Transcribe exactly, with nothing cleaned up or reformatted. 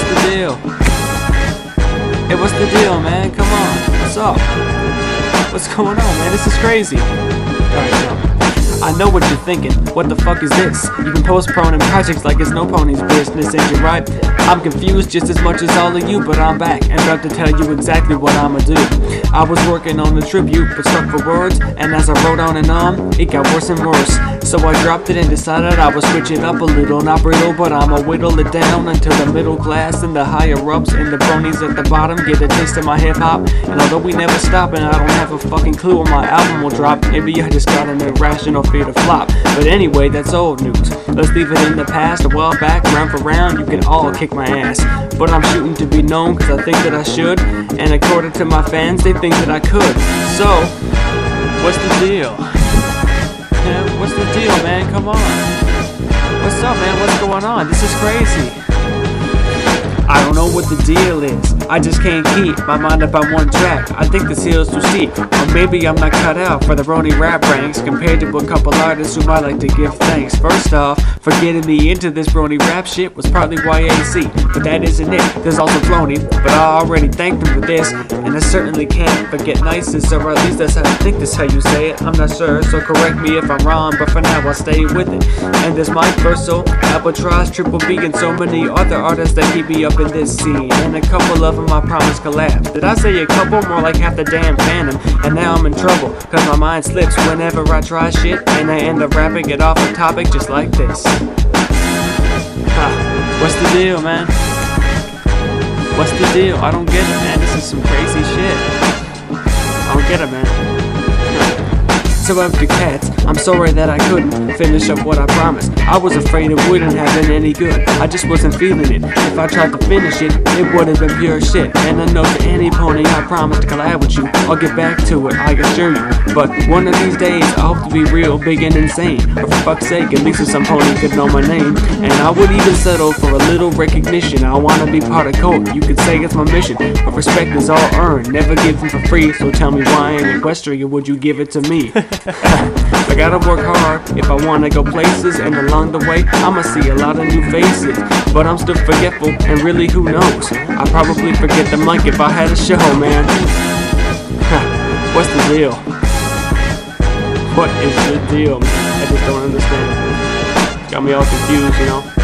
what's the deal? Hey, what's the deal, man? Come on, what's up? What's going on, man? This is crazy. Alright, now. I know what you're thinking, what the fuck is this? You've been postponing projects like it's no pony's business, ain't you right? I'm confused just as much as all of you, but I'm back and about to tell you exactly what I'ma do. I was working on the tribute, but stuck for words, and as I wrote on and on, it got worse and worse. So I dropped it and decided I would switch it up a little, not brittle, but I'ma whittle it down until the middle class and the higher ups and the bronies at the bottom get a taste of my hip hop. And although we never stop and I don't have a fucking clue when my album will drop, maybe I just got an irrational fear to flop. But anyway, that's old news. Let's leave it in the past. A while back, round for round, you can all kick my ass. But I'm shooting to be known cause I think that I should, and according to my fans, they think that I could. So, what's the deal? Yeah, what's the deal, man? Come on. What's up, man? What's going on? This is crazy. I don't know what the deal is. I just can't keep my mind up on one track. I think this hill's too steep, or maybe I'm not cut out for the brony rap ranks compared to a couple artists who might like to give thanks. First off, for getting me into this brony rap shit was probably Y A C, but that isn't it. There's also brony, but I already thanked them for this, and I certainly can't forget niceness, or at least that's how I think that's how you say it. I'm not sure, so correct me if I'm wrong, but for now I'll stay with it. And there's Mike Verso, Albatross, Triple B, and so many other artists that keep me up in this scene, and a couple of them I promise collab. Did I say a couple? More like half the damn fandom. And now I'm in trouble, cause my mind slips whenever I try shit, and I end up rapping it off a topic just like this. Ha, what's the deal, man? What's the deal? I don't get it, man. This is some crazy shit. I don't get it, man. So after Cats, I'm sorry that I couldn't finish up what I promised. I was afraid it wouldn't have been any good. I just wasn't feeling it. If I tried to finish it, it would have been pure shit. And I know to any pony I promised to collab with you, I'll get back to it, I assure you. But one of these days, I hope to be real, big and insane. But for fuck's sake, at least some pony could know my name. And I would even settle for a little recognition. I wanna be part of code, you could say it's my mission. But respect is all earned, never given for free. So tell me why in Equestria would you give it to me? I gotta work hard if I wanna go places, and along the way I'ma see a lot of new faces. But I'm still forgetful, and really who knows, I'd probably forget the mic if I had a show, man. What's the deal? What is the deal, man? I just don't understand. Got me all confused, you know.